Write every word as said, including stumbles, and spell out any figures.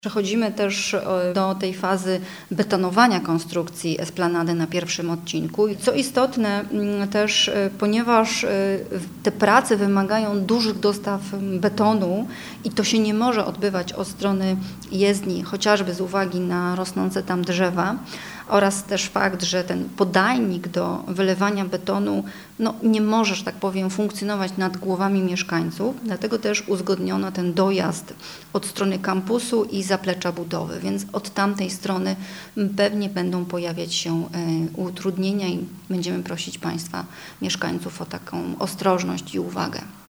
Przechodzimy też do tej fazy betonowania konstrukcji esplanady na pierwszym odcinku. Co istotne też, ponieważ te prace wymagają dużych dostaw betonu i to się nie może odbywać od strony jezdni, chociażby z uwagi na rosnące tam drzewa oraz też fakt, że ten podajnik do wylewania betonu no, nie może, że tak powiem, funkcjonować nad głowami mieszkańców, dlatego też uzgodniono ten dojazd od strony kampusu i zaplecza budowy, więc od tamtej strony pewnie będą pojawiać się utrudnienia i będziemy prosić Państwa, mieszkańców o taką ostrożność i uwagę.